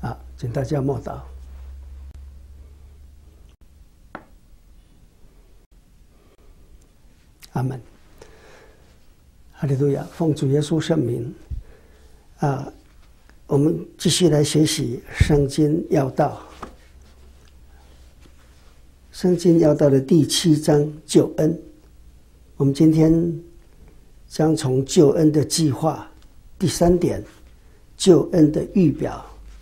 好，请大家默祷。阿们。哈利路亚！奉主耶稣圣名，我们继续来学习圣经要道。圣经要道的第7章救恩，我们今天将从救恩的计划第3点，救恩的预表。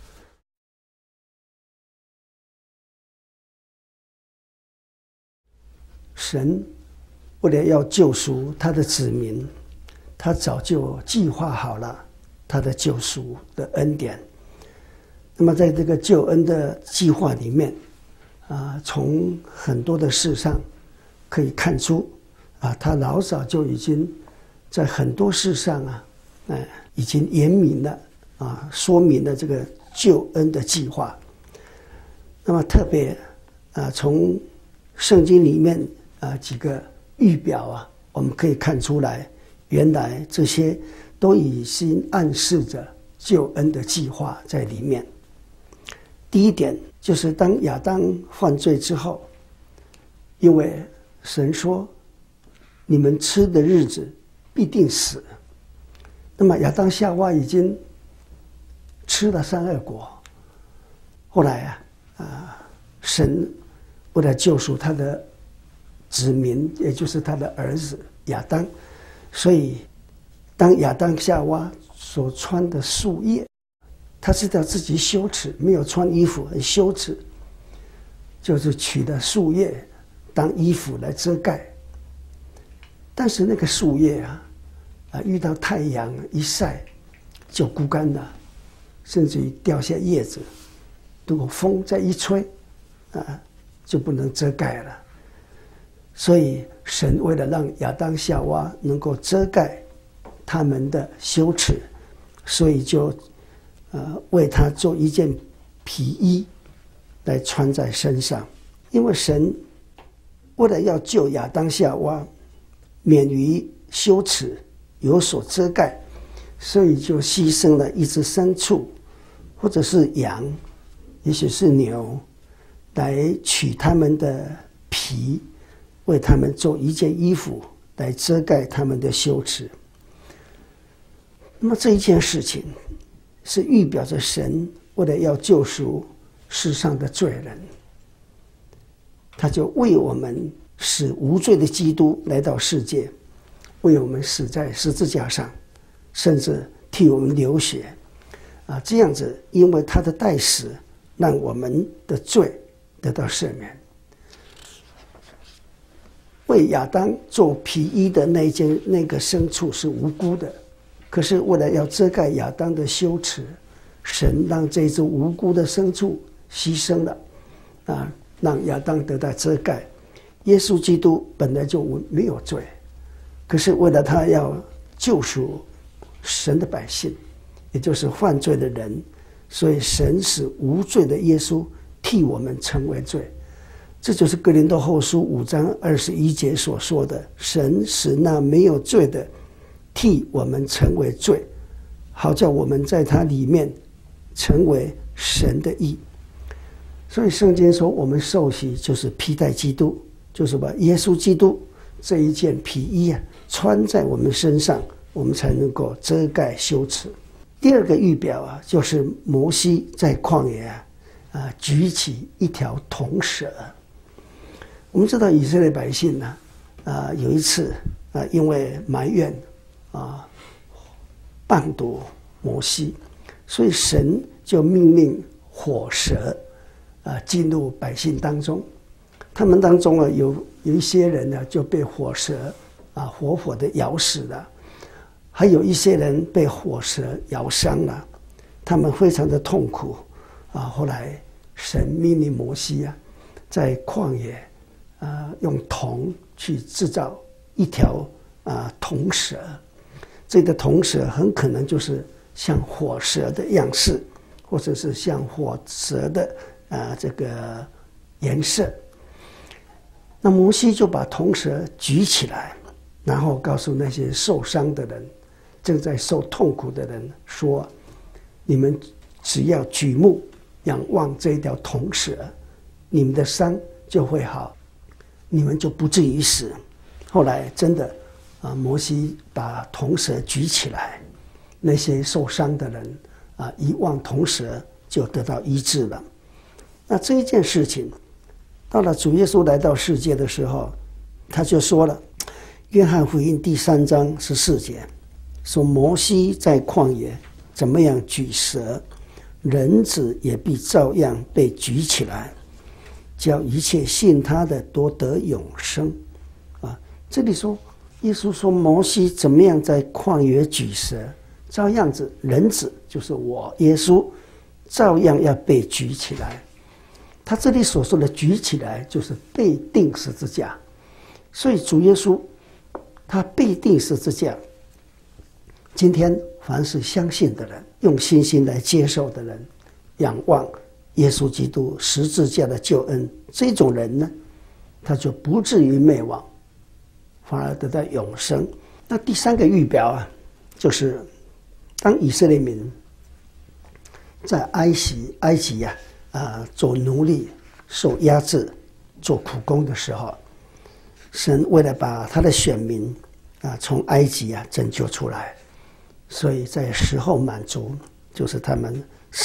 神为了要救赎他的子民，他早就计划好了他的救赎的恩典。那么在这个救恩的计划里面，从很多的事上可以看出，他老早就已经在很多事上已经言明了说明了这个救恩的计划。那么特别从圣经里面几个预表我们可以看出来，原来这些都已经暗示着救恩的计划在里面。第一点就是当亚当犯罪之后，因为神说你们吃的日子必定死，那么亚当夏娃已经吃了善恶果。后来神为了救赎他的子民，也就是他的儿子亚当，所以当亚当夏娃所穿的树叶，他知道自己羞耻，没有穿衣服很羞耻，就是取了树叶当衣服来遮盖。但是那个树叶遇到太阳一晒就枯干了，甚至于掉下叶子，如果风再一吹就不能遮盖了。所以神为了让亚当夏娃能够遮盖他们的羞耻，所以就为他做一件皮衣来穿在身上。因为神为了要救亚当夏娃免于羞耻，有所遮盖，所以就牺牲了一只牲畜或者是羊，也许是牛，来取他们的皮，为他们做一件衣服来遮盖他们的羞耻。那么这一件事情是预表着神为了要救赎世上的罪人，他就为我们使无罪的基督来到世界，为我们死在十字架上，甚至替我们流血这样子，因为他的代死，让我们的罪得到赦免。为亚当做皮衣的那个牲畜是无辜的，可是为了要遮盖亚当的羞耻，神让这只无辜的牲畜牺牲了让亚当得到遮盖。耶稣基督本来就没有罪，可是为了他要救赎神的百姓，也就是犯罪的人，所以神使无罪的耶稣替我们成为罪。这就是哥林多后书5章21节所说的，神使那没有罪的替我们成为罪，好叫我们在他里面成为神的义。所以圣经说我们受洗就是披戴基督，就是把耶稣基督这一件皮衣穿在我们身上，我们才能够遮盖羞耻。第二个预表就是摩西在旷野举起一条铜蛇。我们知道以色列百姓有一次因为埋怨谤读摩西，所以神就命令火蛇进入百姓当中。他们当中有一些人就被火蛇活活的咬死了，还有一些人被火蛇咬伤了，他们非常的痛苦后来神命令摩西在旷野用铜去制造一条铜蛇。这个铜蛇很可能就是像火蛇的样式，或者是像火蛇的这个颜色。那摩西就把铜蛇举起来，然后告诉那些受伤的人，正在受痛苦的人说，你们只要举目仰望这一条铜蛇，你们的伤就会好，你们就不至于死。后来真的摩西把铜蛇举起来，那些受伤的人一望铜蛇就得到医治了。那这一件事情到了主耶稣来到世界的时候，他就说了，约翰福音第3章14节说，摩西在旷野怎么样举蛇，人子也必照样被举起来，叫一切信他的都得永生。这里说耶稣说摩西怎么样在旷野举蛇，照样子人子就是我耶稣照样要被举起来。他这里所说的举起来就是被钉十字架，所以主耶稣他被钉十字架。今天凡是相信的人，用信心来接受的人，仰望耶稣基督十字架的救恩，这种人呢，他就不至于灭亡，反而得到永生。那第3个预表就是当以色列民在埃及做奴隶、受压制、做苦工的时候，神为了把他的选民从埃及拯救出来，所以在时候满足，就是他们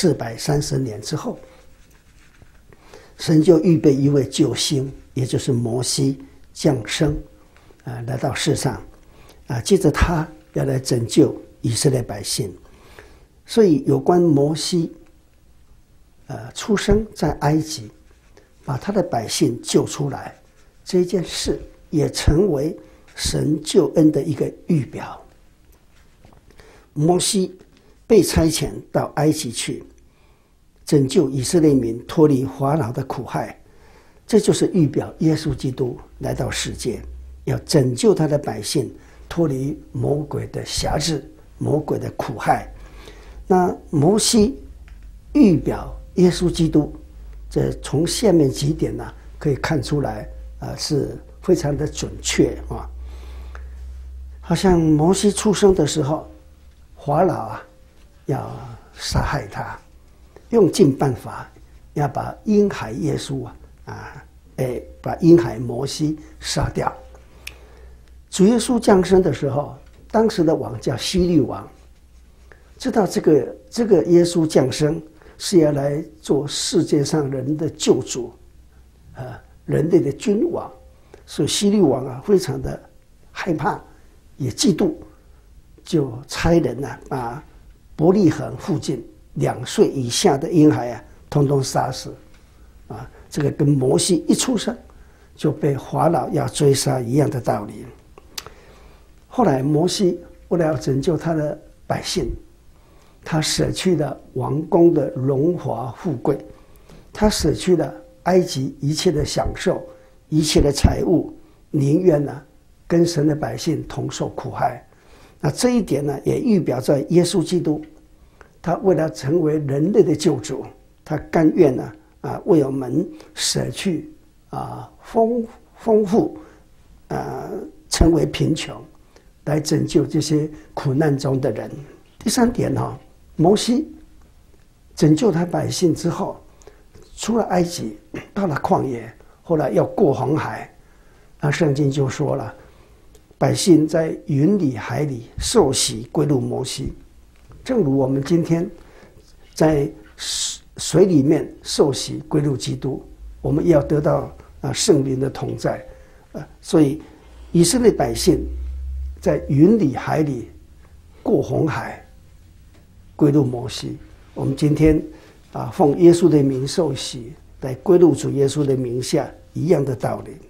430年之后，神就预备一位救星，也就是摩西降生来到世上接着他要来拯救以色列百姓。所以有关摩西出生在埃及，把他的百姓救出来，这件事也成为神救恩的一个预表。摩西被差遣到埃及去，拯救以色列民脱离法老的苦害，这就是预表耶稣基督来到世界，要拯救他的百姓脱离魔鬼的辖制、魔鬼的苦害。那摩西预表耶稣基督，这从下面几点可以看出来是非常的准确好像摩西出生的时候，法老要杀害他，用尽办法要把婴孩耶稣把婴孩摩西杀掉。主耶稣降生的时候，当时的王叫希律王，知道这个耶稣降生是要来做世界上人的救主人类的君王，所以希律王非常的害怕，也嫉妒，就差人把伯利恒附近2岁以下的婴孩统统杀死这个跟摩西一出生就被法老要追杀一样的道理。后来摩西为了要拯救他的百姓，他舍去了王宫的荣华富贵，他舍去了埃及一切的享受、一切的财物，宁愿跟神的百姓同受苦害。那这一点也预表在耶稣基督，他为了成为人类的救主，他甘愿为我们舍去丰富成为贫穷，来拯救这些苦难中的人。第3点摩西拯救他百姓之后，出了埃及，到了旷野，后来要过红海，圣经就说了，百姓在云里海里受洗归入摩西，正如我们今天在水里面受洗归入基督，我们也要得到圣灵的同在所以以色列百姓在云里海里过红海归入摩西，我们今天奉耶稣的名受洗，来归入主耶稣的名下，一样的道理。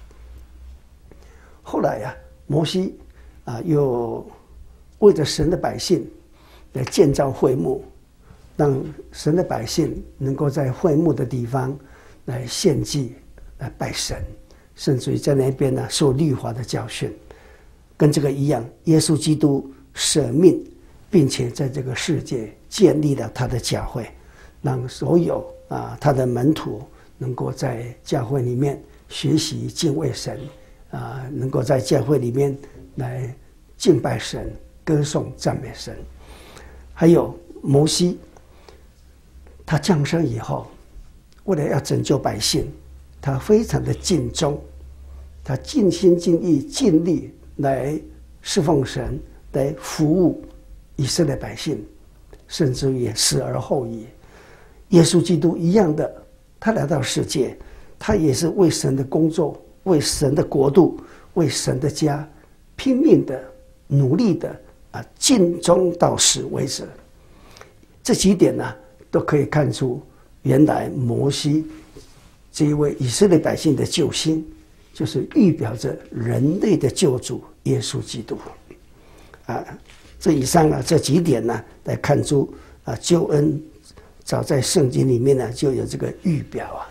后来摩西又为着神的百姓来建造会幕，让神的百姓能够在会幕的地方来献祭、来拜神，甚至于在那边受律法的教训。跟这个一样，耶稣基督舍命，并且在这个世界建立了他的教会，让所有他的门徒能够在教会里面学习敬畏神能够在教会里面来敬拜神、歌颂赞美神。还有摩西他降生以后，为了要拯救百姓，他非常的尽忠，他尽心尽意尽力来侍奉神，来服务以色列百姓，甚至于死而后已。耶稣基督一样的，他来到世界，他也是为神的工作，为神的国度，为神的家拼命的努力的尽忠到死为止。这几点呢，都可以看出原来摩西这一位以色列百姓的救星，就是预表着人类的救主耶稣基督。这以上这几点呢，来看出救恩早在圣经里面呢就有这个预表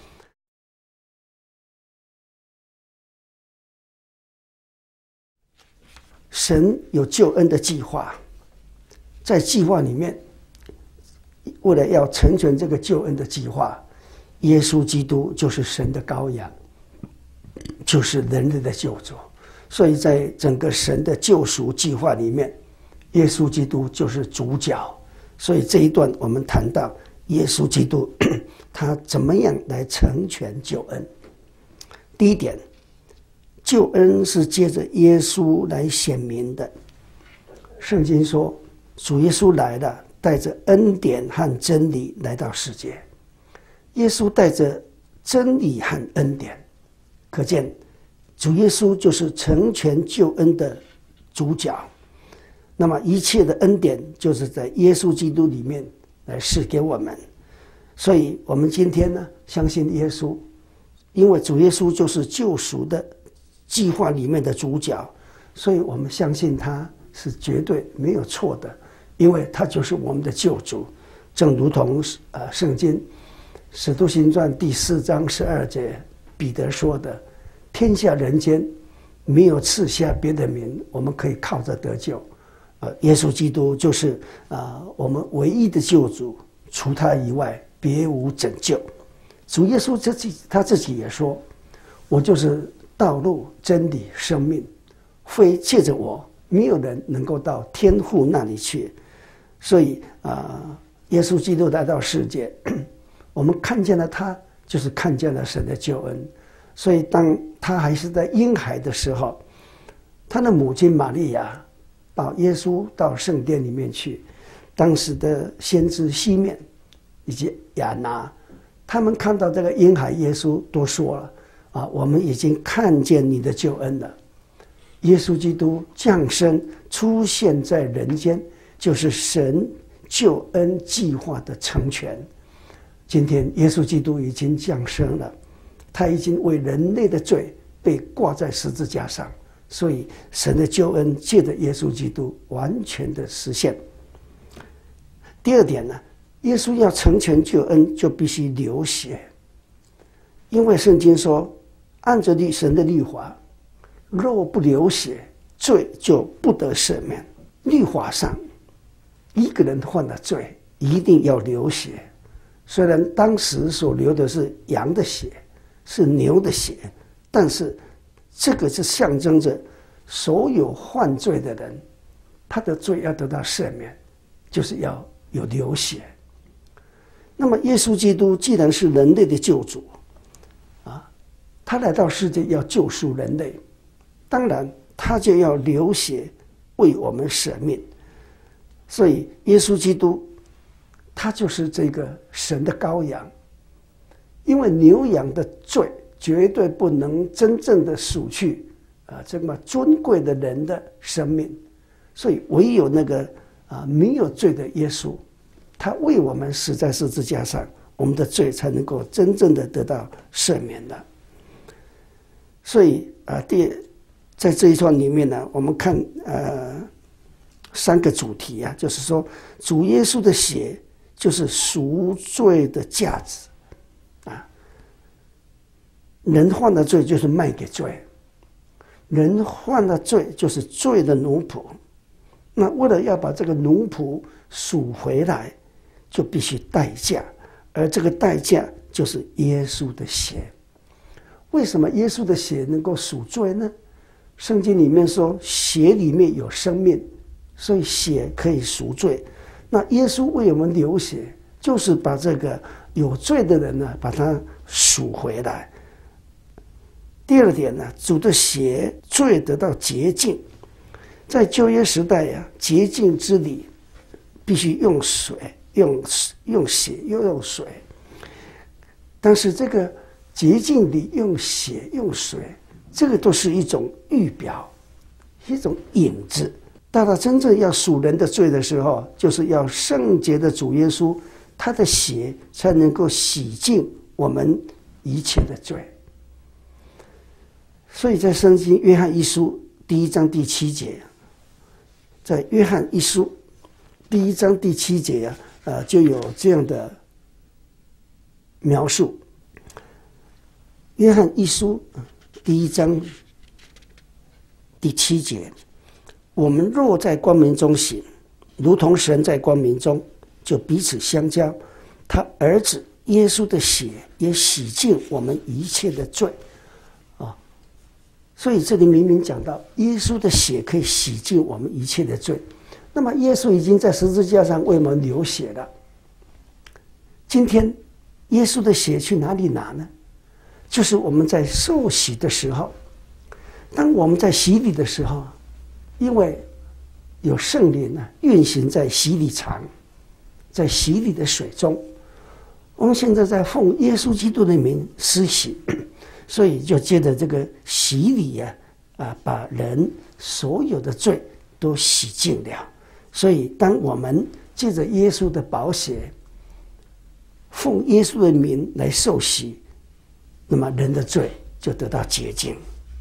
神有救恩的计划，在计划里面，为了要成全这个救恩的计划，耶稣基督就是神的羔羊，就是人类的救主。所以在整个神的救赎计划里面，耶稣基督就是主角。所以这一段我们谈到耶稣基督他怎么样来成全救恩。第一点，救恩是借着耶稣来显明的。圣经说，主耶稣来了，带着恩典和真理来到世界。耶稣带着真理和恩典，可见主耶稣就是成全救恩的主角。那么一切的恩典就是在耶稣基督里面来赐给我们。所以我们今天呢，相信耶稣，因为主耶稣就是救赎的计划里面的主角，所以我们相信他是绝对没有错的，因为他就是我们的救主。正如同圣经使徒行传第4章12节彼得说的，天下人间没有赐下别的名，我们可以靠着得救。耶稣基督就是我们唯一的救主，除他以外别无拯救。主耶稣他自己也说，我就是道路真理生命，非借着我没有人能够到天父那里去。所以耶稣基督来到世界，我们看见了他，就是看见了神的救恩。所以当他还是在婴孩的时候，他的母亲玛利亚把耶稣到圣殿里面去，当时的先知西面以及亚拿，他们看到这个婴孩耶稣都说了我们已经看见你的救恩了。耶稣基督降生出现在人间，就是神救恩计划的成全。今天耶稣基督已经降生了，他已经为人类的罪被挂在十字架上，所以神的救恩借着耶稣基督完全的实现。第二点呢，耶稣要成全救恩就必须流血，因为圣经说，按着神的律法，若不流血，罪就不得赦免。律法上一个人犯了罪一定要流血，虽然当时所流的是羊的血，是牛的血，但是这个是象征着所有犯罪的人，他的罪要得到赦免，就是要有流血。那么耶稣基督既然是人类的救主他来到世界要救赎人类，当然他就要流血为我们舍命。所以耶稣基督他就是这个神的羔羊，因为牛羊的罪绝对不能真正的赎去这么尊贵的人的生命，所以唯有那个没有罪的耶稣，他为我们死在十字架上，我们的罪才能够真正的得到赦免的。所以在这一段里面呢，我们看3个主题就是说主耶稣的血就是赎罪的价值人犯了罪就是卖给罪，人犯了罪就是罪的奴仆。那为了要把这个奴仆赎回来，就必须代价，而这个代价就是耶稣的血。为什么耶稣的血能够赎罪呢？圣经里面说血里面有生命，所以血可以赎罪。那耶稣为我们流血， 就是把这个有罪的人呢，把他赎回来。第二点呢，主的血罪得到洁净。在旧约时代呀，洁净之礼必须用水、用血又用水。但是这个洁净礼用血用水，这个都是一种预表，一种影子。到了真正要赎人的罪的时候，就是要圣洁的主耶稣，他的血才能够洗净我们一切的罪。所以在圣经约翰一书1章第7节，在约翰一书1章第7节就有这样的描述。约翰一书1章第7节，我们若在光明中行，如同神在光明中，就彼此相交。他儿子耶稣的血也洗净我们一切的罪。所以这里明明讲到耶稣的血可以洗净我们一切的罪。那么耶稣已经在十字架上为我们流血了。今天耶稣的血去哪里拿呢？就是我们在受洗的时候，当我们在洗礼的时候，因为有圣灵运行在洗礼场，在洗礼的水中，我们现在在奉耶稣基督的名施洗，所以就借着这个洗礼把人所有的罪都洗净了。所以当我们借着耶稣的宝血，奉耶稣的名来受洗，那么人的罪就得到洁净。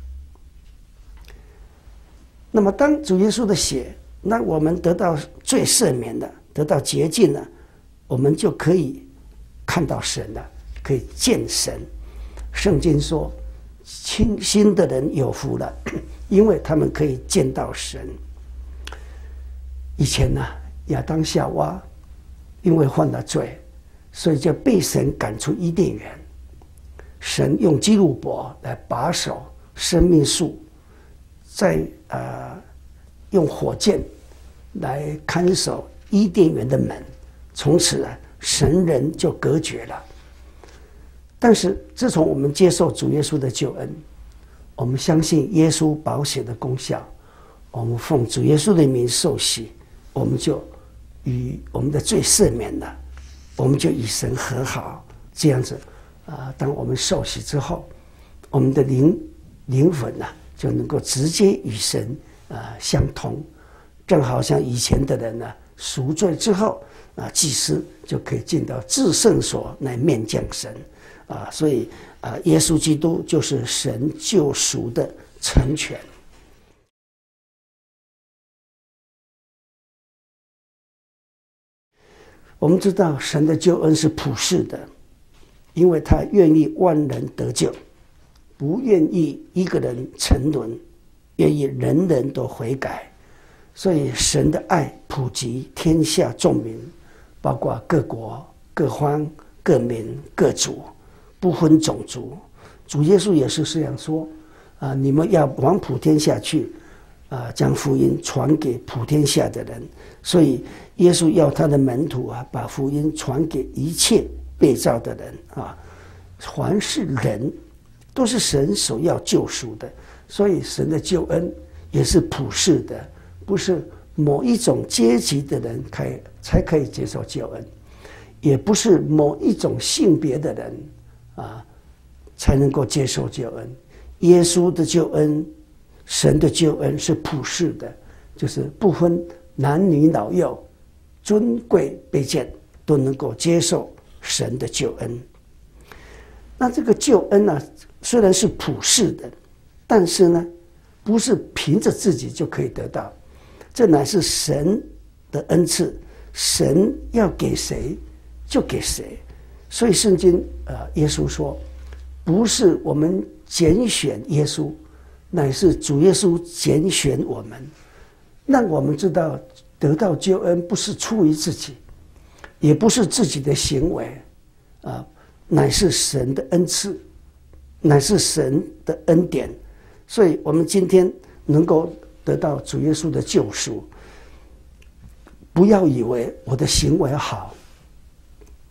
那么当主耶稣的血让我们得到罪赦免了，得到洁净了，我们就可以看到神了，可以见神。圣经说清心的人有福了，因为他们可以见到神。以前亚当夏娃因为犯了罪，所以就被神赶出伊甸园。神用基路伯来把守生命树，再用火箭来看守伊甸园的门，从此神人就隔绝了。但是自从我们接受主耶稣的救恩，我们相信耶稣宝血的功效，我们奉主耶稣的名受洗，我们就与我们的罪赦免了，我们就与神和好。这样子当我们受洗之后，我们的灵魂就能够直接与神相通。正好像以前的人赎罪之后祭司就可以进到至圣所来面见神。所以耶稣基督就是神救赎的成全。我们知道神的救恩是普世的，因为他愿意万人得救，不愿意一个人沉沦，愿意人人都悔改。所以神的爱普及天下众民，包括各国、各方、各民、各族，不分种族。主耶稣也是这样说你们要往普天下去将福音传给普天下的人。所以耶稣要他的门徒把福音传给一切被造的人凡是人都是神所要救赎的。所以神的救恩也是普世的，不是某一种阶级的人才可以接受救恩，也不是某一种性别的人才能够接受救恩。耶稣的救恩，神的救恩是普世的，就是不分男女老幼、尊贵卑贱，都能够接受神的救恩。那这个救恩虽然是普世的，但是不是凭着自己就可以得到，这乃是神的恩赐，神要给谁就给谁。所以圣经耶稣说，不是我们拣选耶稣，乃是主耶稣拣选我们，让我们知道得到救恩不是出于自己，也不是自己的行为乃是神的恩赐，乃是神的恩典。所以我们今天能够得到主耶稣的救赎，不要以为我的行为好，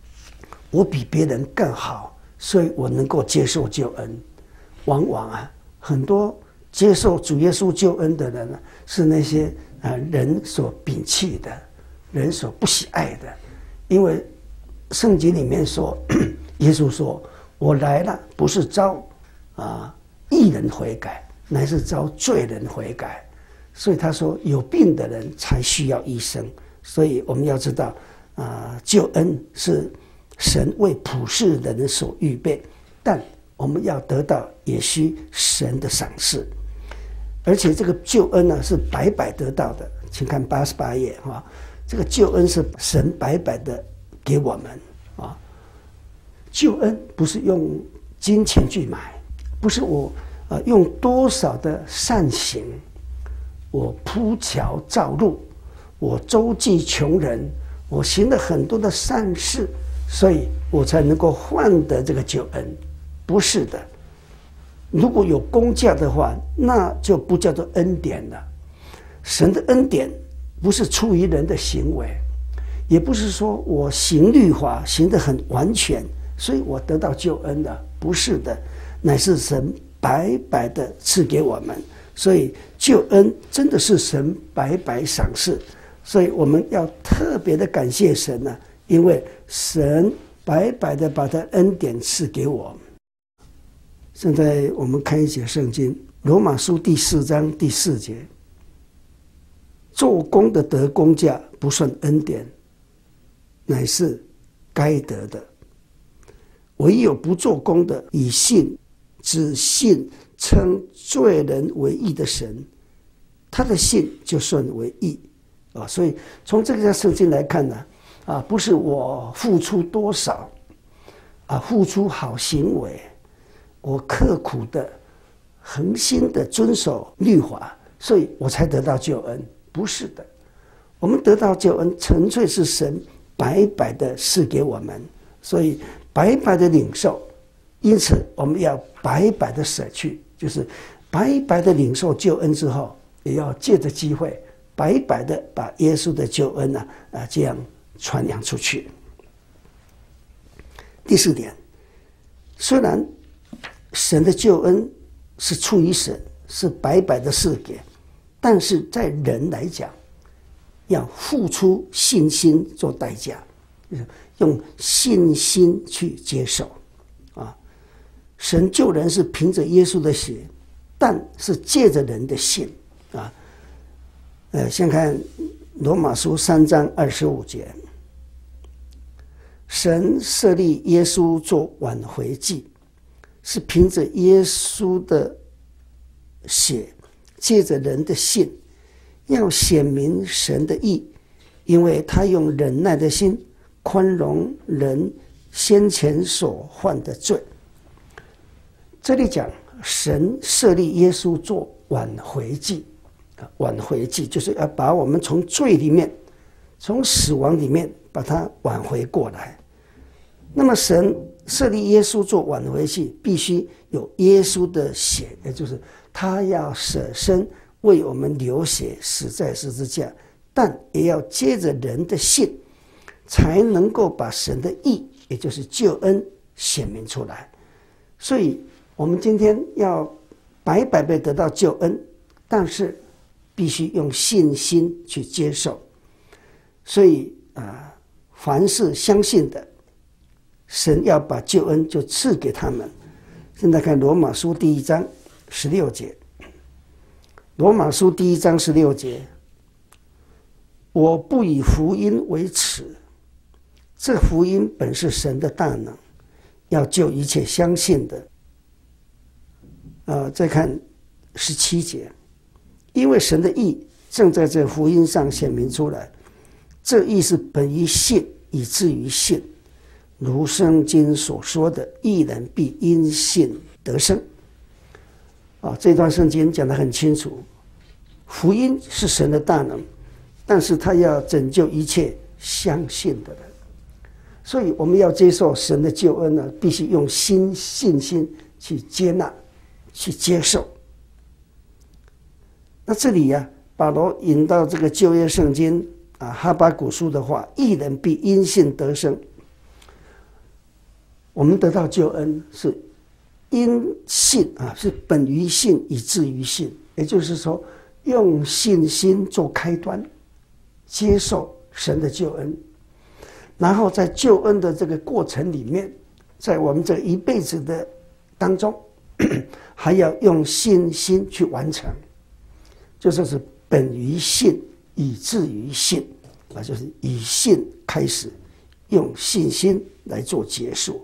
我比别人更好，所以我能够接受救恩。往往很多接受主耶稣救恩的人是那些人所摒弃的，人所不喜爱的。因为圣经里面说，耶稣说：“我来了，不是招义人悔改，乃是招罪人悔改。”所以他说，有病的人才需要医生。所以我们要知道，救恩是神为普世人所预备，但我们要得到也需神的赏赐。而且这个救恩是白白得到的，请看88页这个救恩是神白白的给我们救恩不是用金钱去买，不是我用多少的善行，我铺桥造路，我周济穷人，我行了很多的善事，所以我才能够换得这个救恩。不是的，如果有工价的话，那就不叫做恩典了。神的恩典不是出于人的行为，也不是说我行律法行得很完全，所以我得到救恩了。不是的，乃是神白白的赐给我们。所以救恩真的是神白白赏赐，所以我们要特别的感谢神因为神白白的把他恩典赐给我们。现在我们看一节圣经，罗马书第4章第4节，做工的得工价不算恩典，乃是该得的；唯有不做工的，以信只信称罪人为义的神，他的信就算为义所以从这个圣经来看不是我付出多少付出好行为，我刻苦的恒心的遵守律法，所以我才得到救恩。不是的，我们得到救恩纯粹是神白白的赐给我们，所以白白的领受，因此我们要白白的舍去，就是白白的领受救恩之后，也要借着机会白白的把耶稣的救恩这样传扬出去。第4点，虽然神的救恩是出于神，是白白的赐给，但是在人来讲，要付出信心做代价，用信心去接受神救人是凭着耶稣的血，但是借着人的信先看罗马书3章25节，神设立耶稣做挽回祭，是凭着耶稣的血，借着人的信，要显明神的义，因为他用忍耐的心宽容人先前所犯的罪。这里讲神设立耶稣做挽回祭，挽回祭就是要把我们从罪里面，从死亡里面把它挽回过来。那么神设立耶稣做挽回祭，必须有耶稣的血，也就是他要舍身为我们流血，死在十字架，但也要接着人的信，才能够把神的义，也就是救恩显明出来。所以我们今天要白白的得到救恩，但是必须用信心去接受。所以凡是相信的，神要把救恩就赐给他们。现在看罗马书第1章16节，罗马书第1章16节，我不以福音为耻，这福音本是神的大能，要救一切相信的。再看17节，因为神的义正在这福音上显明出来，这义是本于信，以至于信。如圣经所说的，义人必因信得生。这段圣经讲得很清楚，福音是神的大能，但是他要拯救一切相信的人。所以我们要接受神的救恩必须用信心去接纳，去接受。那这里保罗引到这个旧约圣经哈巴谷书的话，义人必因信得生。 我们得到救恩是因信是本于信以至于信，也就是说用信心做开端，接受神的救恩，然后在救恩的这个过程里面，在我们这一辈子的当中还要用信心去完成，就是本于信以至于信就是以信开始，用信心来做结束。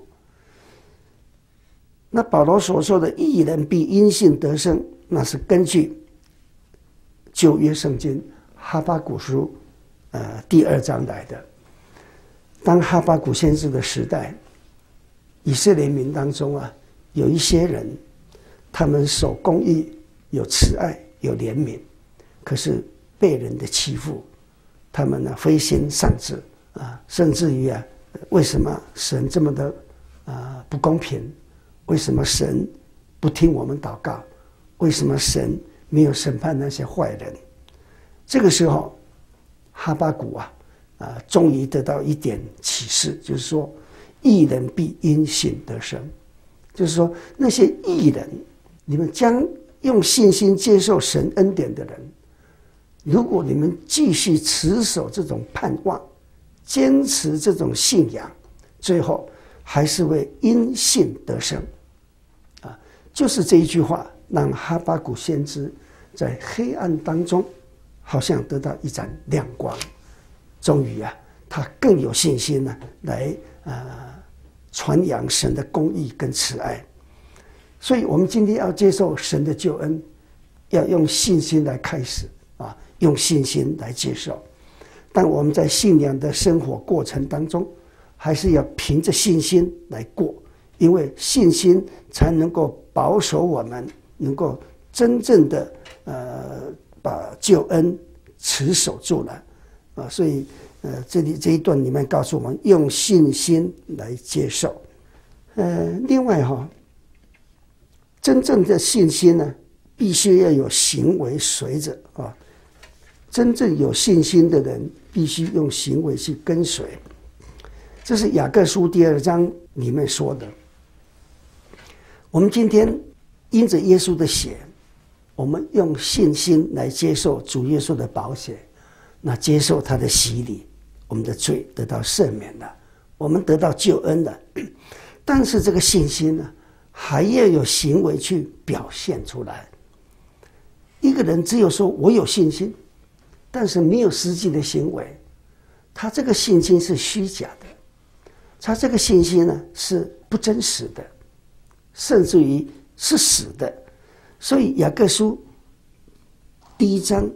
那保罗所说的义人必因信得生，那是根据旧约圣经哈巴谷书第2章来的。当哈巴谷先知的时代，以色列民当中有一些人，他们守公义，有慈爱，有怜悯，可是被人的欺负，他们灰心丧志甚至于为什么神这么的不公平？为什么神不听我们祷告？为什么神没有审判那些坏人？这个时候，哈巴谷终于得到一点启示，就是说，义人必因信得生。就是说，那些义人，你们将用信心接受神恩典的人，如果你们继续持守这种盼望，坚持这种信仰，最后还是会因信得生就是这一句话让哈巴谷先知在黑暗当中好像得到一盏亮光，终于他更有信心来传扬神的公义跟慈爱。所以我们今天要接受神的救恩，要用信心来开始用信心来接受。但我们在信仰的生活过程当中，还是要凭着信心来过，因为信心才能够保守我们，能够真正的把救恩持守住了所以这一段里面告诉我们，用信心来接受。另外真正的信心呢，必须要有行为随着真正有信心的人，必须用行为去跟随。这是雅各书第2章里面说的。我们今天因着耶稣的血，我们用信心来接受主耶稣的宝血，那接受他的洗礼，我们的罪得到赦免了，我们得到救恩了。但是这个信心呢，还要有行为去表现出来。一个人只有说我有信心，但是没有实际的行为，他这个信心是虚假的，他这个信心呢是不真实的，甚至于是死的。所以雅各书第1章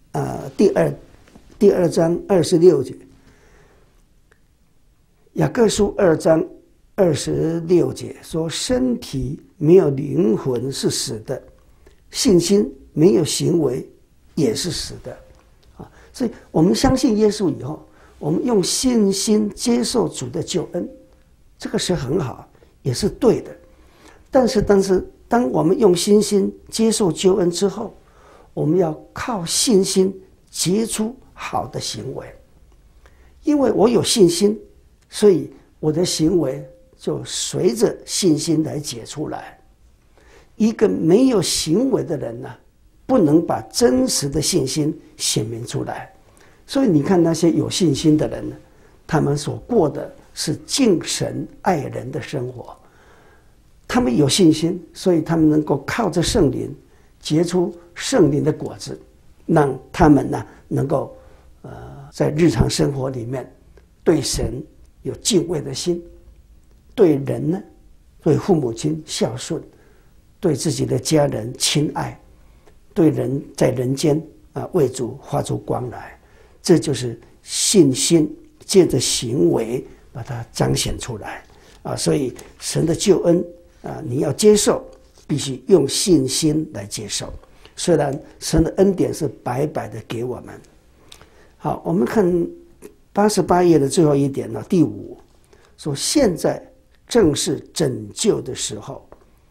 第二章26节，雅各书2章26节说，身体没有灵魂是死的，信心没有行为也是死的所以我们相信耶稣以后，我们用信心接受主的救恩，这个是很好，也是对的。但是当我们用信心接受救恩之后，我们要靠信心结出好的行为。因为我有信心，所以我的行为就随着信心来结出来。一个没有行为的人不能把真实的信心显明出来。所以你看那些有信心的人，他们所过的是敬神爱人的生活。他们有信心，所以他们能够靠着圣灵结出圣灵的果子，让他们能够在日常生活里面对神有敬畏的心，对人对父母亲孝顺，对自己的家人亲爱，对人在人间为主发出光来。这就是信心借着行为把它彰显出来所以神的救恩你要接受，必须用信心来接受。虽然神的恩典是白白的给我们。好，我们看88页的最后一点第5，说现在正是拯救的时候。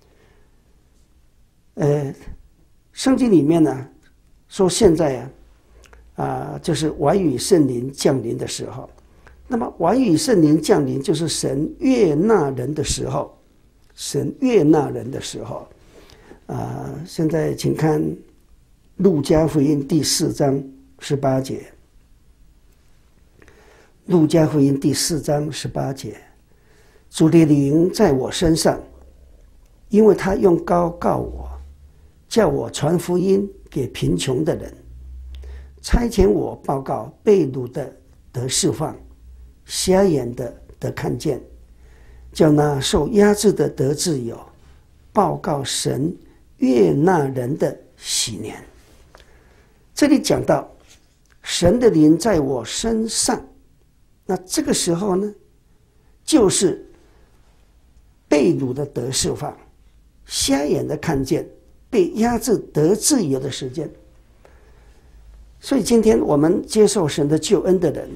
圣经里面说现在就是晚雨圣灵降临的时候。 那么晚雨圣灵降临，就是神悦纳人的时候，神悦纳人的时候。现在请看路加福音第4章18节。路加福音第4章18节，主的灵在我身上，因为他用膏膏我，叫我传福音给贫穷的人，差遣我报告被掳的得释放，瞎眼的得看见，叫那受压制的得自由，报告神悦纳人的喜年。这里讲到神的灵在我身上，那这个时候呢，就是被掳的得释放，瞎眼的看见，被压制得自由的时间。所以今天我们接受神的救恩的人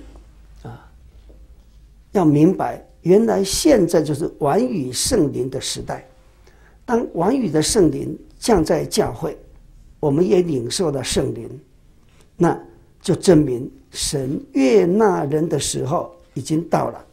要明白，原来现在就是晚雨圣灵的时代。当晚雨的圣灵降在教会，我们也领受了圣灵，那就证明神悦纳人的时候已经到了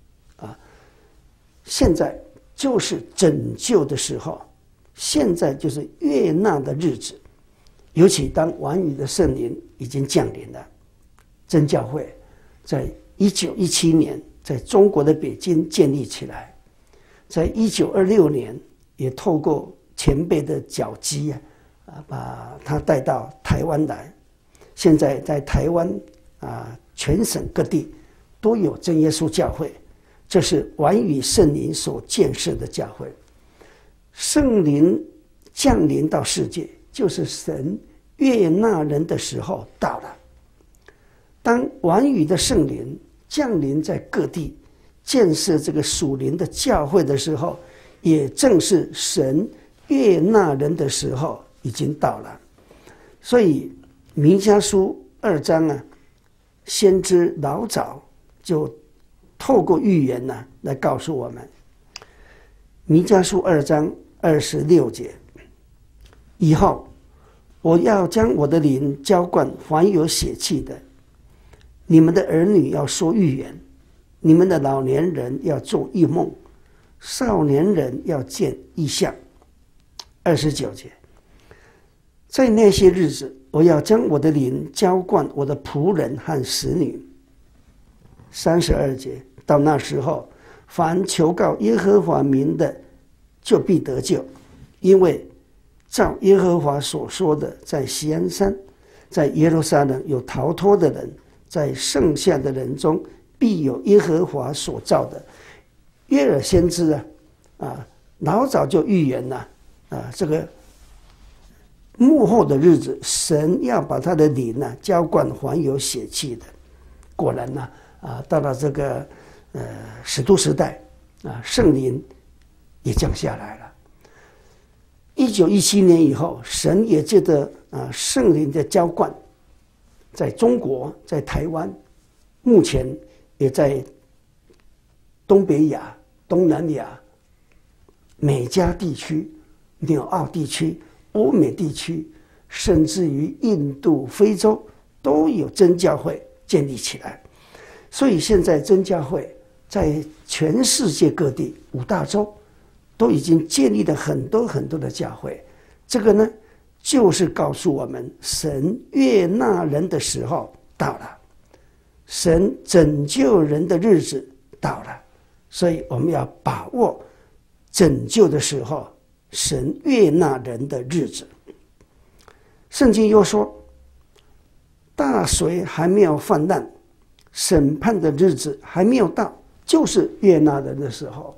现在就是拯救的时候，现在就是悦纳的日子。尤其当晚雨的圣灵已经降临了，真教会在1917年在中国的北京建立起来，在1926年也透过前辈的脚迹把它带到台湾来。现在在台湾全省各地都有真耶稣教会，这是晚雨圣灵所建设的教会。圣灵降临到世界，就是神悦纳人的时候到了。当晚雨的圣灵降临在各地，建设这个属灵的教会的时候，也正是神悦纳人的时候已经到了。所以弥迦书2章先知老早就透过预言来告诉我们。弥迦书2章26节，以后我要将我的灵浇灌凡有血气的，你们的儿女要说预言，你们的老年人要做异梦，少年人要见异象。29节，在那些日子，我要将我的灵浇灌我的仆人和使女。32节，到那时候，凡求告耶和华名的，就必得救，因为照耶和华所说的，在锡安山，在耶路撒冷有逃脱的人，在剩下的人中，必有耶和华所造的。约珥先知老早就预言了这个幕后的日子，神要把他的灵浇灌凡有血气的。果然到了这个使徒时代圣灵也降下来了。1917年以后，神也借着圣灵的浇灌，在中国，在台湾，目前也在东北亚、东南亚、美加地区、纽澳地区、欧美地区，甚至于印度、非洲都有真教会建立起来。所以现在真教会在全世界各地5大洲都已经建立了很多很多的教会。这个呢，就是告诉我们，神悦纳人的时候到了，神拯救人的日子到了。所以我们要把握拯救的时候，神悦纳人的日子。圣经又说，大水还没有泛滥，审判的日子还没有到，就是悦纳人的时候。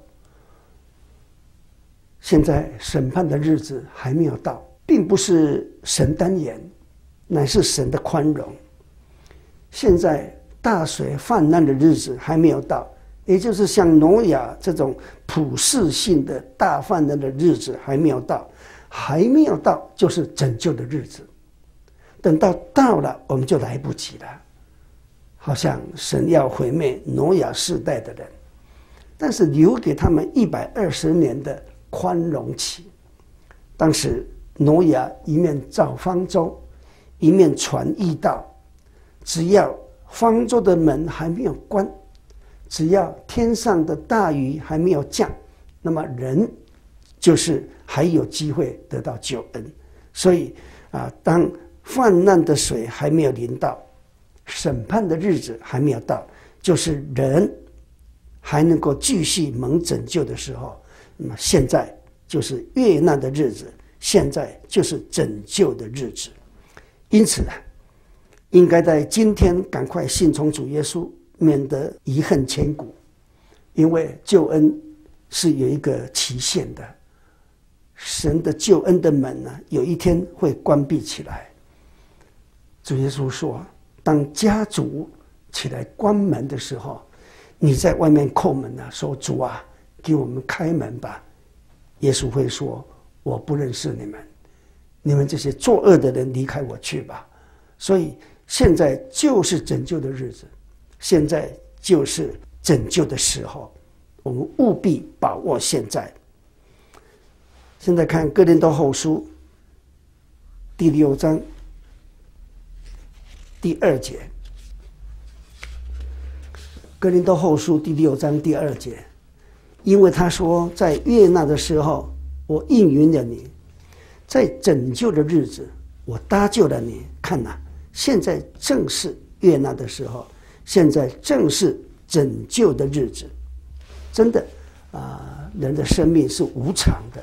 现在审判的日子还没有到，并不是神单言，乃是神的宽容。现在大水泛滥的日子还没有到，也就是像挪亚这种普世性的大泛滥的日子还没有到，还没有到就是拯救的日子。等到了，我们就来不及了。好像神要毁灭挪亚世代的人，但是留给他们120年的宽容期。当时挪亚一面造方舟，一面传义道，只要方舟的门还没有关， 只要天上的大雨还没有降，那么人就是还有机会得到救恩。所以当泛滥的水还没有临到，审判的日子还没有到，就是人还能够继续蒙拯救的时候，那么现在就是越难的日子，现在就是拯救的日子。因此应该在今天赶快信从主耶稣，免得遗恨千古。因为救恩是有一个期限的，神的救恩的门呢，有一天会关闭起来。主耶稣说，当家主起来关门的时候，你在外面叩门说主啊，给我们开门吧。耶稣会说，我不认识你们，你们这些作恶的人离开我去吧。所以现在就是拯救的日子，现在就是拯救的时候，我们务必把握现在。现在看哥林多后书第6章第2节，哥林多后书第6章第2节，因为他说，在悦纳的时候我应允了你，在拯救的日子我搭救了你。看现在正是悦纳的时候，现在正是拯救的日子。真的人的生命是无常的，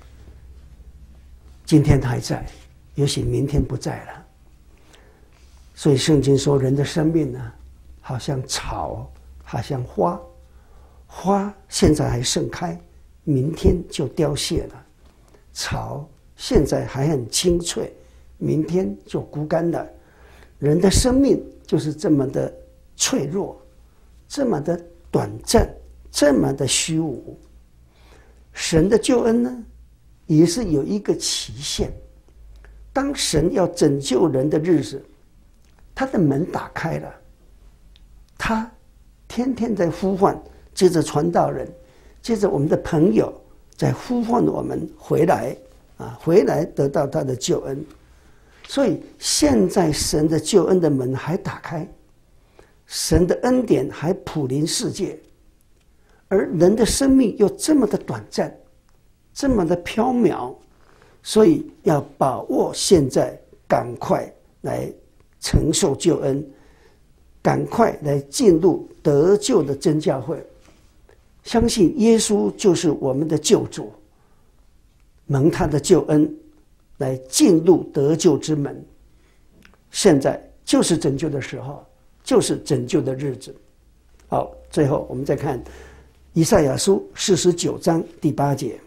今天还在，也许明天不在了。所以圣经说，人的生命好像草，好像花，花现在还盛开，明天就凋谢了；草现在还很清脆，明天就枯干了。人的生命就是这么的脆弱，这么的短暂，这么的虚无。神的救恩呢，也是有一个期限。当神要拯救人的日子，他的门打开了，他天天在呼唤，接着传道人，接着我们的朋友在呼唤我们回来回来得到他的救恩。所以现在神的救恩的门还打开，神的恩典还普临世界，而人的生命又这么的短暂，这么的飘渺，所以要把握现在，赶快来承受救恩，赶快来进入得救的真教会，相信耶稣就是我们的救主，蒙他的救恩来进入得救之门。现在就是拯救的时候，就是拯救的日子。好，最后我们再看以赛亚书49章第8节。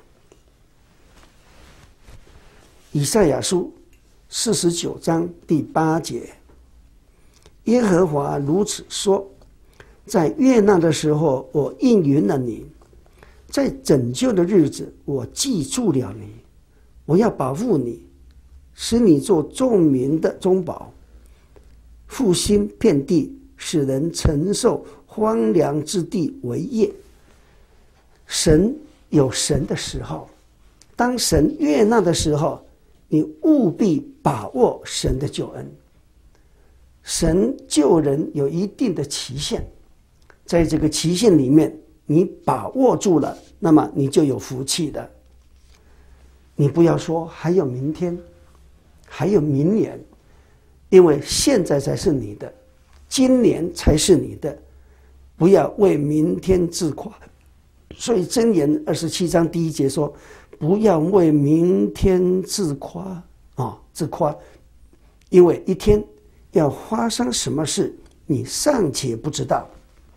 以赛亚书49章第8节，耶和华如此说，在悦纳的时候我应允了你，在拯救的日子我记住了你，我要保护你，使你做众民的中保，复兴遍地，使人承受荒凉之地为业。神有神的时候，当神悦纳的时候，你务必把握神的救恩。神救人有一定的期限，在这个期限里面你把握住了，那么你就有福气的。你不要说还有明天，还有明年，因为现在才是你的，今年才是你的，不要为明天自夸。所以箴言27章第1节说，不要为明天自夸自夸，因为一天要发生什么事你尚且不知道，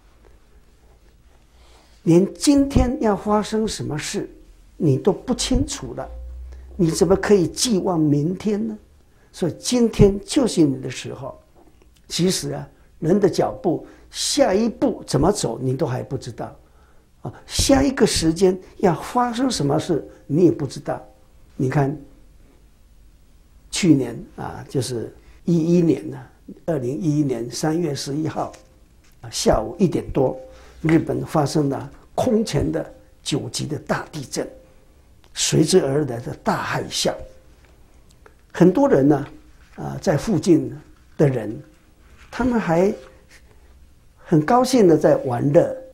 连今天要发生什么事你都不清楚了，你怎么可以寄望明天呢？所以今天就是你的时候。其实人的脚步下一步怎么走你都还不知道下一个时间要发生什么事你也不知道。你看去年就是2011年3月11号下午1点多，日本发生了空前的9级的大地震，随之而来的大海啸。很多人在附近的人，他们还很高兴的在玩乐，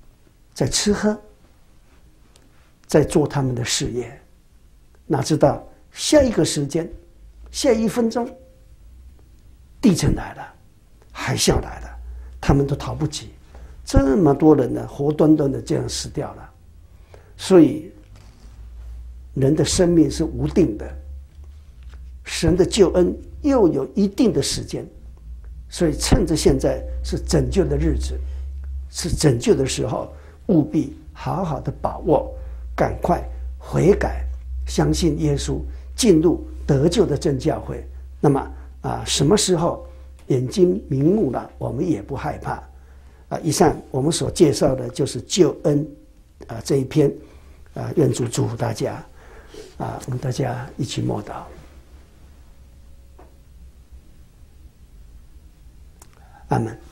在吃喝，在做他们的事业。哪知道下一个时间，下1分钟，地震来了，海啸来了，他们都逃不及。这么多人呢，活端端的这样死掉了。所以，人的生命是无定的，神的救恩又有一定的时间，所以趁着现在是拯救的日子，是拯救的时候，务必好好的把握，赶快悔改，相信耶稣，进入得救的真教会。那么什么时候眼睛明目了，我们也不害怕。以上我们所介绍的就是救恩这一篇愿主祝福大家我们大家一起默祷。阿们。